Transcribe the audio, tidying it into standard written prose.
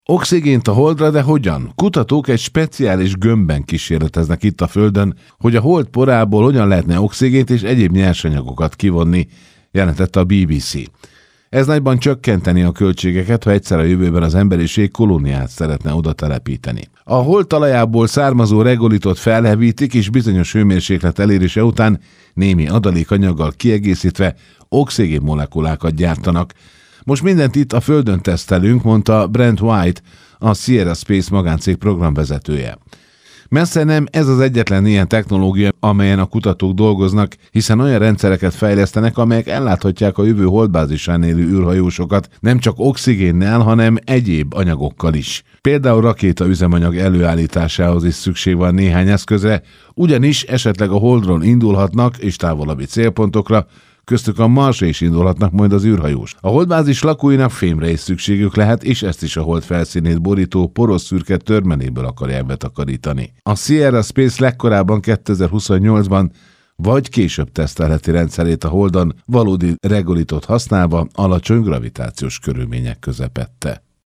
Oxigént a Holdra, de hogyan? Kutatók egy speciális gömbben kísérleteznek itt a Földön, hogy a Hold porából hogyan lehetne oxigént és egyéb nyersanyagokat kivonni, jelentette a BBC. Ez nagyban csökkenteni a költségeket, ha egyszer a jövőben az emberiség kolóniát szeretne oda telepíteni. A Hold talajából származó regolitot felhevítik, és bizonyos hőmérséklet elérése után némi adalékanyaggal kiegészítve oxigénmolekulákat gyártanak. Most mindent itt a Földön tesztelünk, mondta Brent White, a Sierra Space magáncég programvezetője. Messze nem ez az egyetlen ilyen technológia, amelyen a kutatók dolgoznak, hiszen olyan rendszereket fejlesztenek, amelyek elláthatják a jövő holdbázisán élő űrhajósokat nem csak oxigénnel, hanem egyéb anyagokkal is. Például rakéta üzemanyag előállításához is szükség van néhány eszközre, ugyanis esetleg a Holdról indulhatnak és távolabbi célpontokra, köztük a Marsra is indulhatnak majd az űrhajós. A holdbázis lakóinak fémre is szükségük lehet, és ezt is a Hold felszínét borító poros szürke törmenéből akarják betakarítani. A Sierra Space legkorábban 2028-ban vagy később tesztelheti rendszerét a Holdon valódi regolitot használva alacsony gravitációs körülmények közepette.